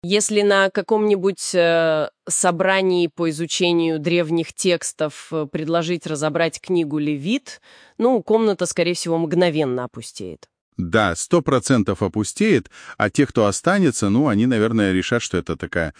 Если на каком-нибудь собрании по изучению древних текстов предложить разобрать книгу «Левит», комната, скорее всего, мгновенно опустеет. Да, 100% опустеет, а те, кто останется, они, наверное, решат, что это такая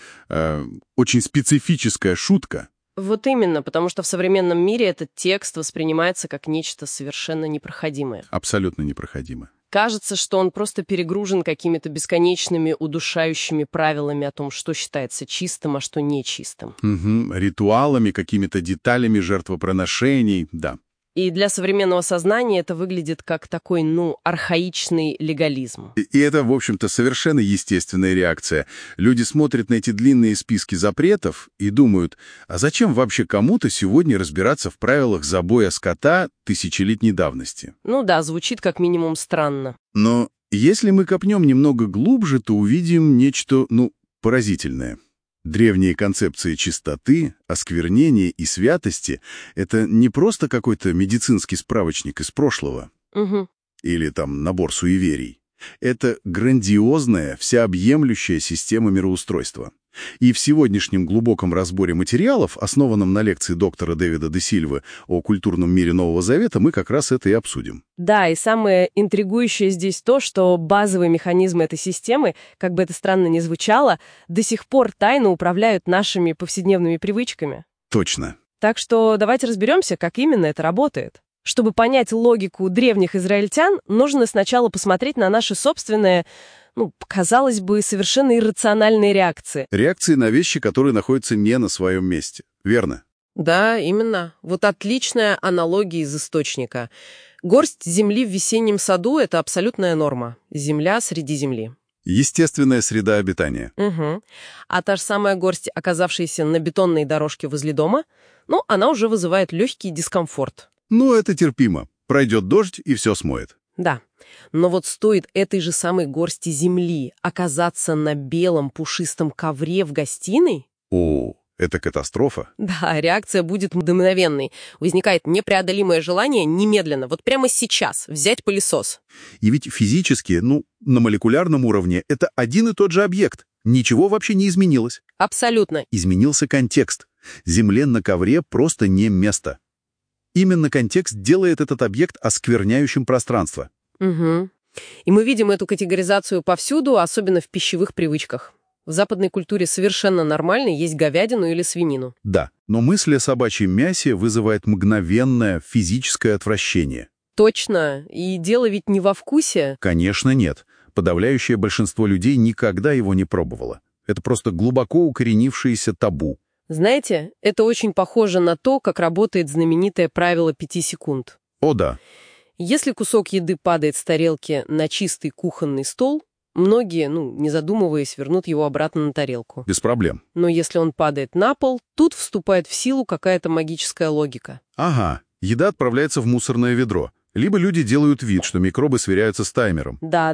очень специфическая шутка. Вот именно, потому что в современном мире этот текст воспринимается как нечто совершенно непроходимое. Абсолютно непроходимо. Кажется, что он просто перегружен какими-то бесконечными удушающими правилами о том, что считается чистым, а что нечистым. Угу. Ритуалами, какими-то деталями жертвоприношений, да. И для современного сознания это выглядит как такой, архаичный легализм. И это, в общем-то, совершенно естественная реакция. Люди смотрят на эти длинные списки запретов и думают, а зачем вообще кому-то сегодня разбираться в правилах забоя скота тысячелетней давности? Да, звучит как минимум странно. Но если мы копнем немного глубже, то увидим нечто, поразительное. Древние концепции чистоты, осквернения и святости — это не просто какой-то медицинский справочник из прошлого. Угу. Или набор суеверий. Это грандиозная, всеобъемлющая система мироустройства. И в сегодняшнем глубоком разборе материалов, основанном на лекции доктора Дэвида де Сильвы о культурном мире Нового Завета, мы как раз это и обсудим. Да, и самое интригующее здесь то, что базовые механизмы этой системы, как бы это странно ни звучало, до сих пор тайно управляют нашими повседневными привычками. Точно. Так что давайте разберемся, как именно это работает. Чтобы понять логику древних израильтян, нужно сначала посмотреть на наши собственные, казалось бы, совершенно иррациональные реакции. Реакции на вещи, которые находятся не на своем месте. Верно? Да, именно. Вот отличная аналогия из источника. Горсть земли в весеннем саду — это абсолютная норма. Земля среди земли. Естественная среда обитания. Угу. А та же самая горсть, оказавшаяся на бетонной дорожке возле дома, она уже вызывает легкий дискомфорт. Это терпимо. Пройдет дождь, и все смоет. Да. Но вот стоит этой же самой горсти земли оказаться на белом пушистом ковре в гостиной... О, это катастрофа. Да, реакция будет мгновенной. Возникает непреодолимое желание немедленно, вот прямо сейчас, взять пылесос. И ведь физически, на молекулярном уровне, это один и тот же объект. Ничего вообще не изменилось. Абсолютно. Изменился контекст. Земле на ковре просто не место. Именно контекст делает этот объект оскверняющим пространство. Угу. И мы видим эту категоризацию повсюду, особенно в пищевых привычках. В западной культуре совершенно нормально есть говядину или свинину. Да, но мысль о собачьем мясе вызывает мгновенное физическое отвращение. Точно. И дело ведь не во вкусе. Конечно, нет. Подавляющее большинство людей никогда его не пробовало. Это просто глубоко укоренившееся табу. Знаете, это очень похоже на то, как работает знаменитое правило 5 секунд. О, да. Если кусок еды падает с тарелки на чистый кухонный стол, многие, не задумываясь, вернут его обратно на тарелку. Без проблем. Но если он падает на пол, тут вступает в силу какая-то магическая логика. Ага, еда отправляется в мусорное ведро. Либо люди делают вид, что микробы сверяются с таймером. Да.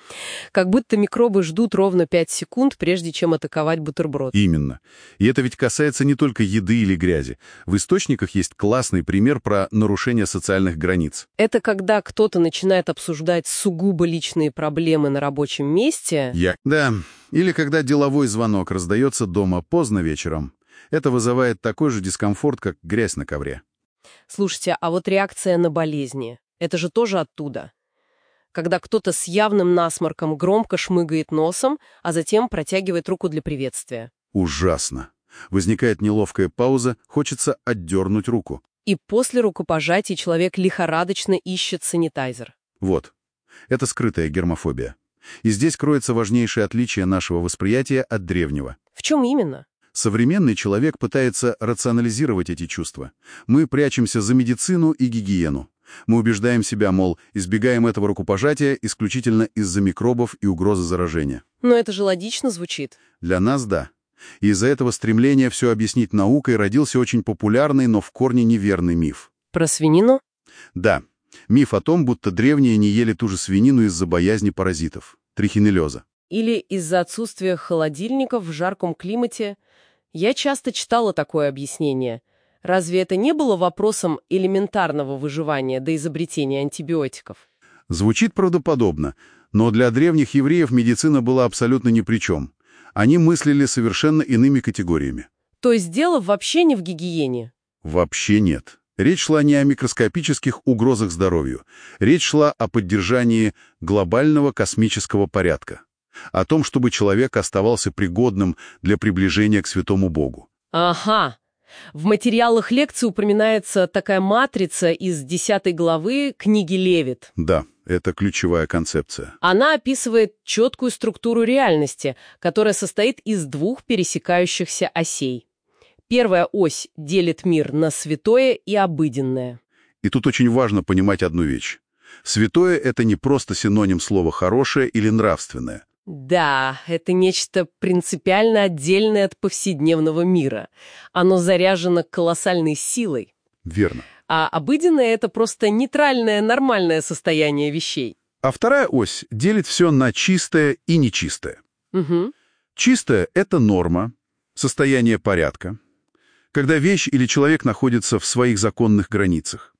Как будто микробы ждут ровно 5 секунд, прежде чем атаковать бутерброд. Именно. И это ведь касается не только еды или грязи. В источниках есть классный пример про нарушение социальных границ. Это когда кто-то начинает обсуждать сугубо личные проблемы на рабочем месте. Да. Или когда деловой звонок раздается дома поздно вечером. Это вызывает такой же дискомфорт, как грязь на ковре. Слушайте, а вот реакция на болезни — это же тоже оттуда. Когда кто-то с явным насморком громко шмыгает носом, а затем протягивает руку для приветствия. Ужасно. Возникает неловкая пауза, хочется отдернуть руку. И после рукопожатия человек лихорадочно ищет санитайзер. Вот. Это скрытая гермофобия. И здесь кроется важнейшее отличие нашего восприятия от древнего. В чем именно? Современный человек пытается рационализировать эти чувства. Мы прячемся за медицину и гигиену. Мы убеждаем себя, мол, избегаем этого рукопожатия исключительно из-за микробов и угрозы заражения. Но это же логично звучит. Для нас — да. И из-за этого стремления все объяснить наукой родился очень популярный, но в корне неверный миф. Про свинину? Да. Миф о том, будто древние не ели ту же свинину из-за боязни паразитов, трихинеллеза. Или из-за отсутствия холодильников в жарком климате. Я часто читала такое объяснение. Разве это не было вопросом элементарного выживания до изобретения антибиотиков? Звучит правдоподобно, но для древних евреев медицина была абсолютно ни при чем. Они мыслили совершенно иными категориями. То есть дело вообще не в гигиене? Вообще нет. Речь шла не о микроскопических угрозах здоровью. Речь шла о поддержании глобального космического порядка. О том, чтобы человек оставался пригодным для приближения к святому Богу. Ага. В материалах лекции упоминается такая матрица из 10 главы книги Левит. Да, это ключевая концепция. Она описывает четкую структуру реальности, которая состоит из двух пересекающихся осей. Первая ось делит мир на святое и обыденное. И тут очень важно понимать одну вещь. Святое — это не просто синоним слова «хорошее» или «нравственное». Да, это нечто принципиально отдельное от повседневного мира. Оно заряжено колоссальной силой. Верно. А обыденное — это просто нейтральное, нормальное состояние вещей. А вторая ось делит все на чистое и нечистое. Угу. Чистое — это норма, состояние порядка, когда вещь или человек находится в своих законных границах.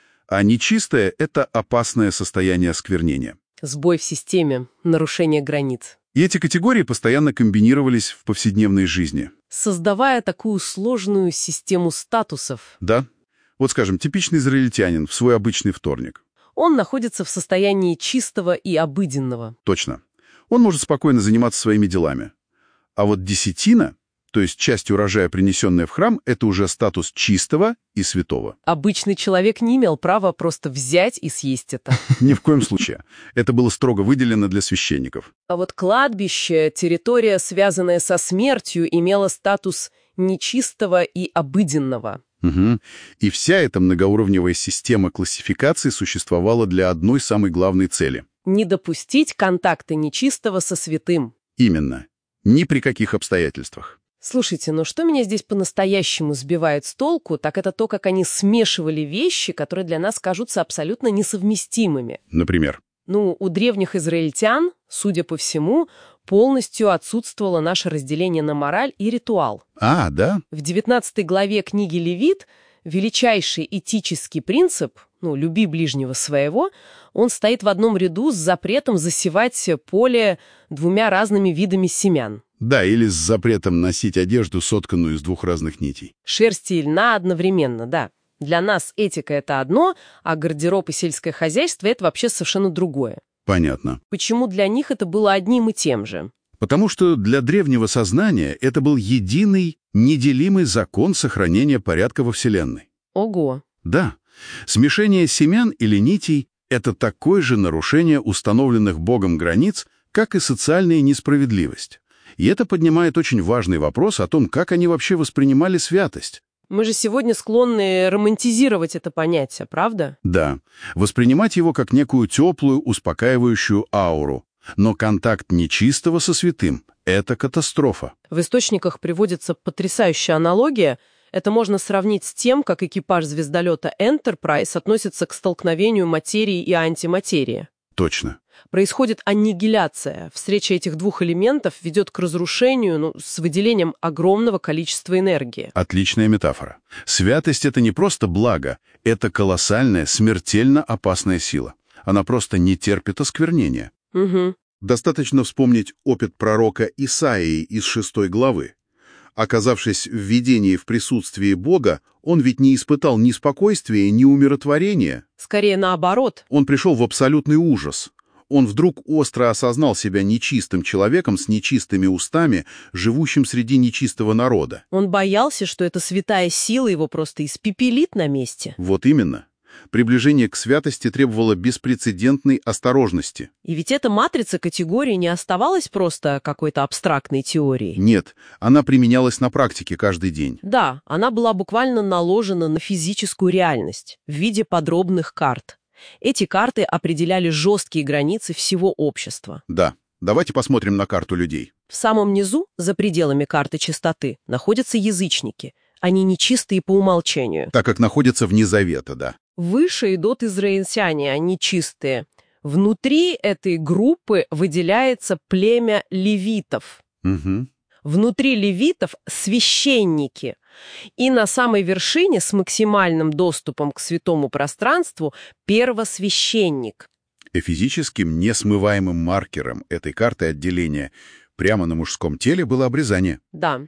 А нечистое — это опасное состояние осквернения. Сбой в системе, нарушение границ. И эти категории постоянно комбинировались в повседневной жизни. Создавая такую сложную систему статусов. Да? Вот, скажем, типичный израильтянин в свой обычный вторник. Он находится в состоянии чистого и обыденного. Точно. Он может спокойно заниматься своими делами. А вот десятина, то есть часть урожая, принесенная в храм, это уже статус чистого и святого. Обычный человек не имел права просто взять и съесть это. Ни в коем случае. Это было строго выделено для священников. А вот кладбище, территория, связанная со смертью, имела статус нечистого и обыденного. Угу. И вся эта многоуровневая система классификации существовала для одной самой главной цели. Не допустить контакта нечистого со святым. Именно. Ни при каких обстоятельствах. Слушайте, но что меня здесь по-настоящему сбивает с толку, так это то, как они смешивали вещи, которые для нас кажутся абсолютно несовместимыми. Например? У древних израильтян, судя по всему, полностью отсутствовало наше разделение на мораль и ритуал. А, да? В 19 главе книги Левит величайший этический принцип, «люби ближнего своего», он стоит в одном ряду с запретом засевать поле двумя разными видами семян. Да, или с запретом носить одежду, сотканную из двух разных нитей. Шерсти и льна одновременно, да. Для нас этика — это одно, а гардероб и сельское хозяйство — это вообще совершенно другое. Понятно. Почему для них это было одним и тем же? Потому что для древнего сознания это был единый, неделимый закон сохранения порядка во Вселенной. Ого. Да, смешение семян или нитей — это такое же нарушение установленных Богом границ, как и социальная несправедливость. И это поднимает очень важный вопрос о том, как они вообще воспринимали святость. Мы же сегодня склонны романтизировать это понятие, правда? Да, воспринимать его как некую теплую, успокаивающую ауру. Но контакт нечистого со святым — это катастрофа. В источниках приводится потрясающая аналогия. Это можно сравнить с тем, как экипаж звездолета Enterprise относится к столкновению материи и антиматерии. Точно. Происходит аннигиляция. Встреча этих двух элементов ведет к разрушению, с выделением огромного количества энергии. Отличная метафора. Святость — это не просто благо, это колоссальная, смертельно опасная сила. Она просто не терпит осквернения. Угу. Достаточно вспомнить опыт пророка Исаии из 6 главы. Оказавшись в видении в присутствии Бога, он ведь не испытал ни спокойствия, ни умиротворения. Скорее наоборот. Он пришел в абсолютный ужас. Он вдруг остро осознал себя нечистым человеком с нечистыми устами, живущим среди нечистого народа. Он боялся, что эта святая сила его просто испепелит на месте. Вот именно. Приближение к святости требовало беспрецедентной осторожности. И ведь эта матрица категорий не оставалась просто какой-то абстрактной теорией. Нет, она применялась на практике каждый день. Да, она была буквально наложена на физическую реальность в виде подробных карт. Эти карты определяли жесткие границы всего общества. Да, давайте посмотрим на карту людей. В самом низу, за пределами карты чистоты, находятся язычники. Они нечистые по умолчанию. Так как находятся вне завета, да. Выше идут израильтяне, они чистые. Внутри этой группы выделяется племя левитов. Угу. Внутри левитов священники. И на самой вершине с максимальным доступом к святому пространству первосвященник. И физическим несмываемым маркером этой карты отделения Прямо на мужском теле было обрезание. Да.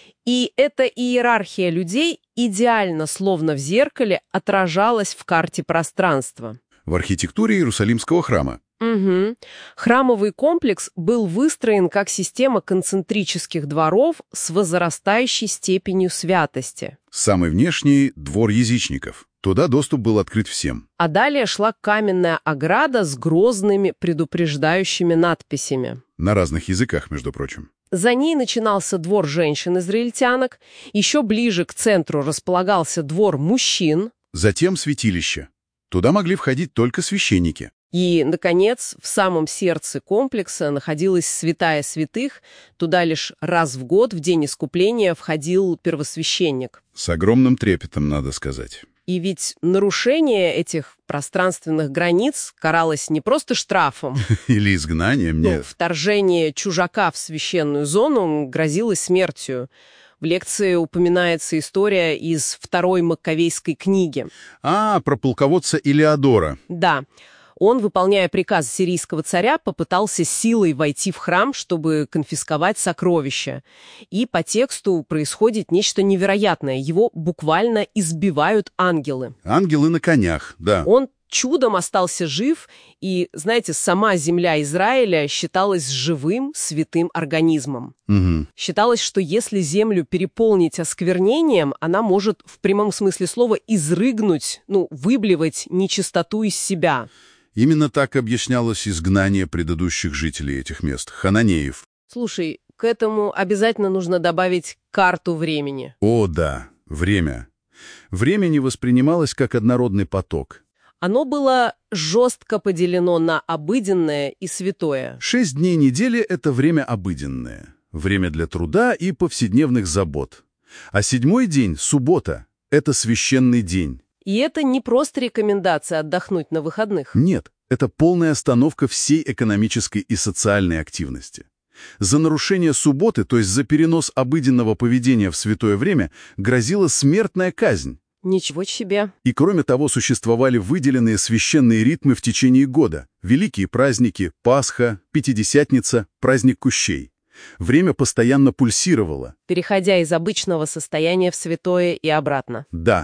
И эта иерархия людей идеально, словно в зеркале, отражалась в карте пространства. В архитектуре Иерусалимского храма. Угу. Храмовый комплекс был выстроен как система концентрических дворов с возрастающей степенью святости. Самый внешний — двор язычников. Туда доступ был открыт всем. А далее шла каменная ограда с грозными предупреждающими надписями. На разных языках, между прочим. За ней начинался двор женщин-израильтянок, еще ближе к центру располагался двор мужчин. Затем святилище. Туда могли входить только священники. И, наконец, в самом сердце комплекса находилась святая святых. Туда лишь раз в год, в день искупления, входил первосвященник. С огромным трепетом, надо сказать. И ведь нарушение этих пространственных границ каралось не просто штрафом. Или изгнанием, нет. Вторжение чужака в священную зону грозилось смертью. В лекции упоминается история из второй Маккавейской книги. Про полководца Илеодора. Да. Он, выполняя приказ сирийского царя, попытался силой войти в храм, чтобы конфисковать сокровища. И по тексту происходит нечто невероятное. Его буквально избивают ангелы. Ангелы на конях, да. Он чудом остался жив, и, знаете, сама земля Израиля считалась живым, святым организмом. Угу. Считалось, что если землю переполнить осквернением, она может в прямом смысле слова изрыгнуть, выблевать нечистоту из себя. Именно так объяснялось изгнание предыдущих жителей этих мест, хананеев. Слушай, к этому обязательно нужно добавить карту времени. О, да, время. Время не воспринималось как однородный поток. Оно было жестко поделено на обыденное и святое. 6 дней недели — это время обыденное, время для труда и повседневных забот. А 7-й день, суббота, — это священный день. И это не просто рекомендация отдохнуть на выходных. Нет, это полная остановка всей экономической и социальной активности. За нарушение субботы, то есть за перенос обыденного поведения в святое время, грозила смертная казнь. Ничего себе. И кроме того, существовали выделенные священные ритмы в течение года. Великие праздники, Пасха, Пятидесятница, праздник Кущей. Время постоянно пульсировало. Переходя из обычного состояния в святое и обратно. Да.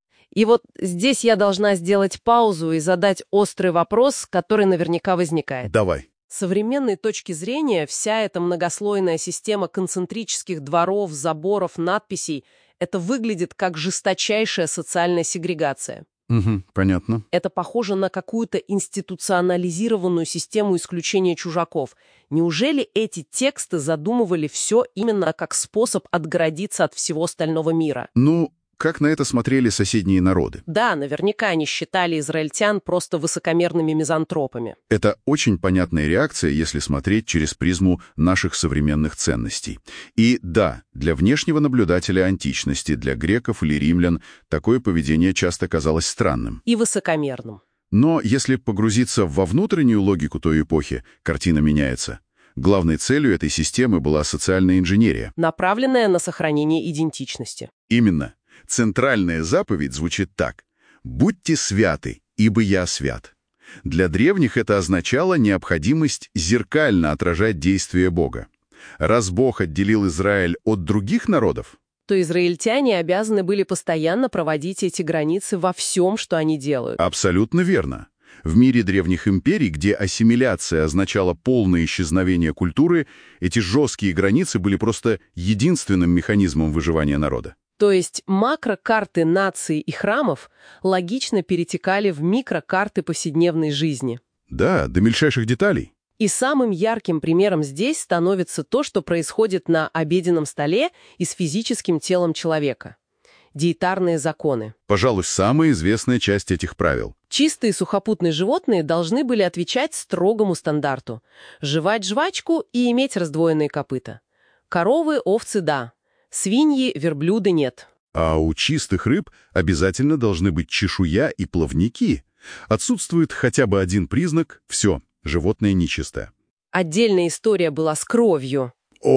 И вот здесь я должна сделать паузу и задать острый вопрос, который наверняка возникает. Давай. С современной точки зрения, вся эта многослойная система концентрических дворов, заборов, надписей — это выглядит как жесточайшая социальная сегрегация. Угу, понятно. Это похоже на какую-то институционализированную систему исключения чужаков. Неужели эти тексты задумывали все именно как способ отгородиться от всего остального мира? Как на это смотрели соседние народы? Да, наверняка они считали израильтян просто высокомерными мизантропами. Это очень понятная реакция, если смотреть через призму наших современных ценностей. И да, для внешнего наблюдателя античности, для греков или римлян, такое поведение часто казалось странным. И высокомерным. Но если погрузиться во внутреннюю логику той эпохи, картина меняется. Главной целью этой системы была социальная инженерия. Направленная на сохранение идентичности. Именно. Центральная заповедь звучит так: «Будьте святы, ибо я свят». Для древних это означало необходимость зеркально отражать действия Бога. Раз Бог отделил Израиль от других народов, то израильтяне обязаны были постоянно проводить эти границы во всем, что они делают. Абсолютно верно. В мире древних империй, где ассимиляция означала полное исчезновение культуры, эти жесткие границы были просто единственным механизмом выживания народа. То есть макрокарты наций и храмов логично перетекали в микрокарты повседневной жизни. Да, до мельчайших деталей. И самым ярким примером здесь становится то, что происходит на обеденном столе и с физическим телом человека. Диетарные законы. Пожалуй, самая известная часть этих правил. Чистые сухопутные животные должны были отвечать строгому стандарту. Жевать жвачку и иметь раздвоенные копыта. Коровы, овцы – да. Свиньи, верблюды – нет. А у чистых рыб обязательно должны быть чешуя и плавники. Отсутствует хотя бы один признак – все, животное нечистое. Отдельная история была с кровью.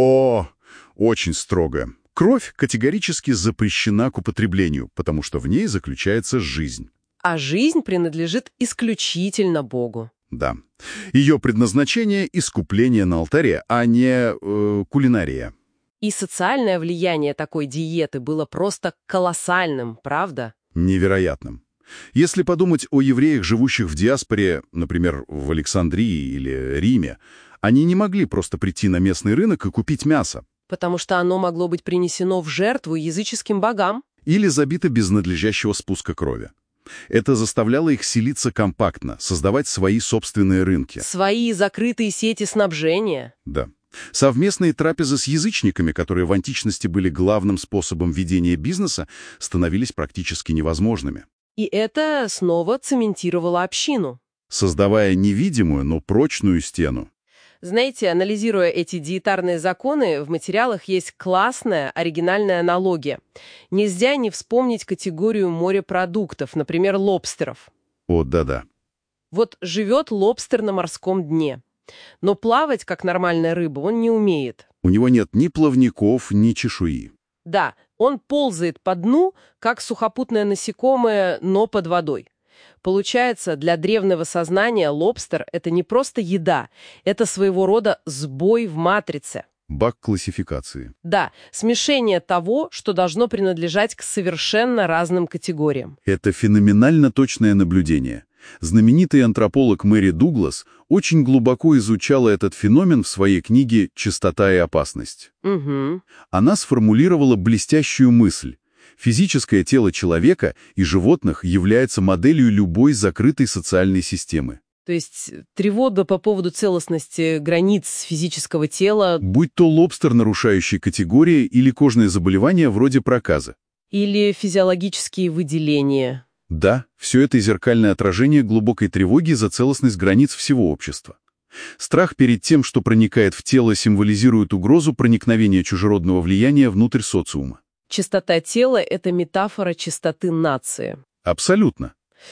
Очень строго. Кровь категорически запрещена к употреблению, потому что в ней заключается жизнь. А жизнь принадлежит исключительно Богу. Да. Ее предназначение — искупление на алтаре, а не кулинария. И социальное влияние такой диеты было просто колоссальным, правда? Невероятным. Если подумать о евреях, живущих в диаспоре, например, в Александрии или Риме, они не могли просто прийти на местный рынок и купить мясо. Потому что оно могло быть принесено в жертву языческим богам. Или забито без надлежащего спуска крови. Это заставляло их селиться компактно, создавать свои собственные рынки. Свои закрытые сети снабжения. Да. Совместные трапезы с язычниками, которые в античности были главным способом ведения бизнеса, становились практически невозможными, И это снова цементировало общину. создавая невидимую, но прочную стену. Знаете, анализируя эти диетарные законы, в материалах есть классная оригинальная аналогия. Нельзя не вспомнить категорию морепродуктов, например, лобстеров. О, да-да. Вот живет лобстер на морском дне. Но плавать, как нормальная рыба, он не умеет. У него нет ни плавников, ни чешуи. Да, он ползает по дну, как сухопутное насекомое, но под водой. Получается, для древнего сознания лобстер — это не просто еда, это своего рода сбой в матрице. Баг классификации. Да, смешение того, что должно принадлежать к совершенно разным категориям. Это феноменально точное наблюдение. Знаменитый антрополог Мэри Дуглас очень глубоко изучала этот феномен в своей книге «Чистота и опасность». Угу. Она сформулировала блестящую мысль. Физическое тело человека и животных является моделью любой закрытой социальной системы. То есть тревога по поводу целостности границ физического тела Будь то лобстер, нарушающий категории, или кожные заболевания вроде проказа. или физиологические выделения. Да, все это зеркальное отражение глубокой тревоги за целостность границ всего общества. Страх перед тем, что проникает в тело, символизирует угрозу проникновения чужеродного влияния внутрь социума. Чистота тела — это метафора чистоты нации. Абсолютно.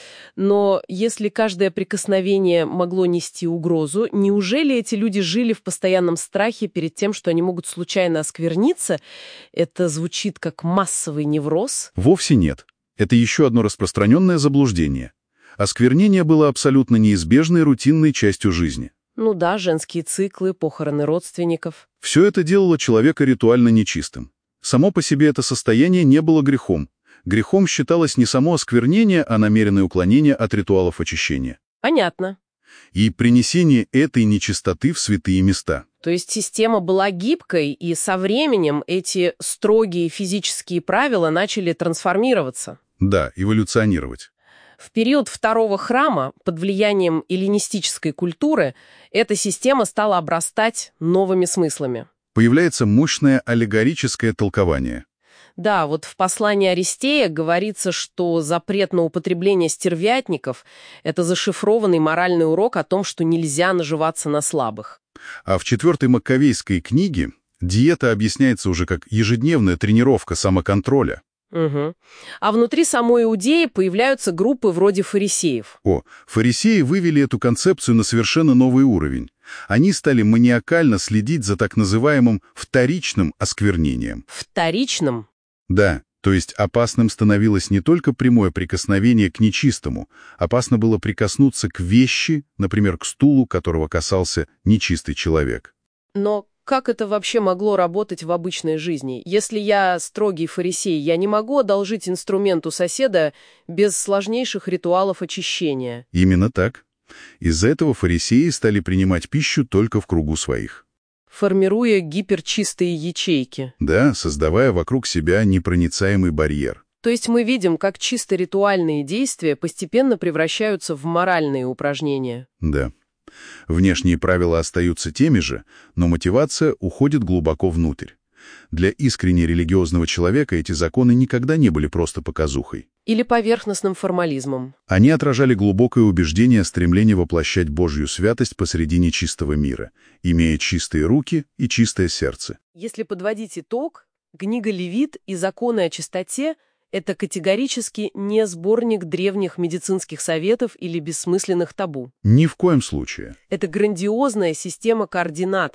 Но если каждое прикосновение могло нести угрозу, неужели эти люди жили в постоянном страхе перед тем, что они могут случайно оскверниться? Это звучит как массовый невроз. Вовсе нет. Это еще одно распространенное заблуждение. Осквернение было абсолютно неизбежной рутинной частью жизни. Ну да, женские циклы, похороны родственников. Все это делало человека ритуально нечистым. Само по себе это состояние не было грехом. Грехом считалось не само осквернение, а намеренное уклонение от ритуалов очищения. Понятно. И принесение этой нечистоты в святые места. То есть система была гибкой, и со временем эти строгие физические правила начали трансформироваться. Да, эволюционировать. В период Второго храма, под влиянием эллинистической культуры, эта система стала обрастать новыми смыслами. Появляется мощное аллегорическое толкование. Да, вот в послании Аристея говорится, что запрет на употребление стервятников — это зашифрованный моральный урок о том, что нельзя наживаться на слабых. А в 4-й Маккавейской книге диета объясняется уже как ежедневная тренировка самоконтроля. Угу. А внутри самой Иудеи появляются группы вроде фарисеев. Фарисеи вывели эту концепцию на совершенно новый уровень. Они стали маниакально следить за так называемым вторичным осквернением. Вторичным? Да, то есть опасным становилось не только прямое прикосновение к нечистому, опасно было прикоснуться к вещи, например, к стулу, которого касался нечистый человек. Но как это вообще могло работать в обычной жизни? Если я строгий фарисей, я не могу одолжить инструмент у соседа без сложнейших ритуалов очищения. Именно так. Из-за этого фарисеи стали принимать пищу только в кругу своих. Формируя гиперчистые ячейки. Да, создавая вокруг себя непроницаемый барьер. То есть мы видим, как чисто ритуальные действия постепенно превращаются в моральные упражнения. Да. Внешние правила остаются теми же, но мотивация уходит глубоко внутрь. Для искренне религиозного человека эти законы никогда не были просто показухой. Или поверхностным формализмом. Они отражали глубокое убеждение стремления воплощать Божью святость посредине чистого мира, имея чистые руки и чистое сердце. Если подводить итог, книга Левит и законы о чистоте — это категорически не сборник древних медицинских советов или бессмысленных табу. Ни в коем случае. Это грандиозная система координат,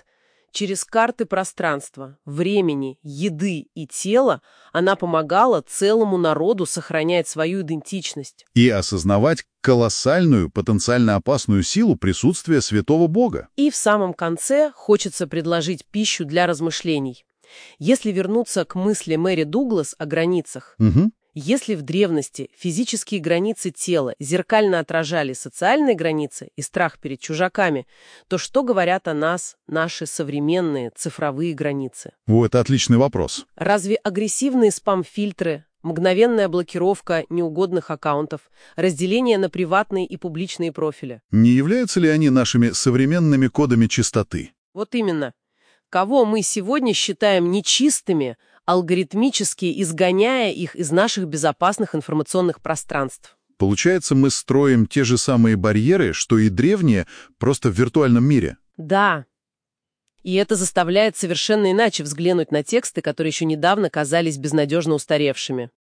Через карты пространства, времени, еды и тела она помогала целому народу сохранять свою идентичность. И осознавать колоссальную, потенциально опасную силу присутствия святого Бога. И в самом конце хочется предложить пищу для размышлений. Если вернуться к мысли Мэри Дуглас о границах, Угу. если в древности физические границы тела зеркально отражали социальные границы и страх перед чужаками, то что говорят о нас наши современные цифровые границы? Вот это отличный вопрос. Разве агрессивные спам-фильтры, мгновенная блокировка неугодных аккаунтов, разделение на приватные и публичные профили? Не являются ли они нашими современными кодами чистоты? Вот именно. Кого мы сегодня считаем нечистыми, алгоритмически изгоняя их из наших безопасных информационных пространств? Получается, мы строим те же самые барьеры, что и древние, просто в виртуальном мире. Да. И это заставляет совершенно иначе взглянуть на тексты, которые еще недавно казались безнадежно устаревшими.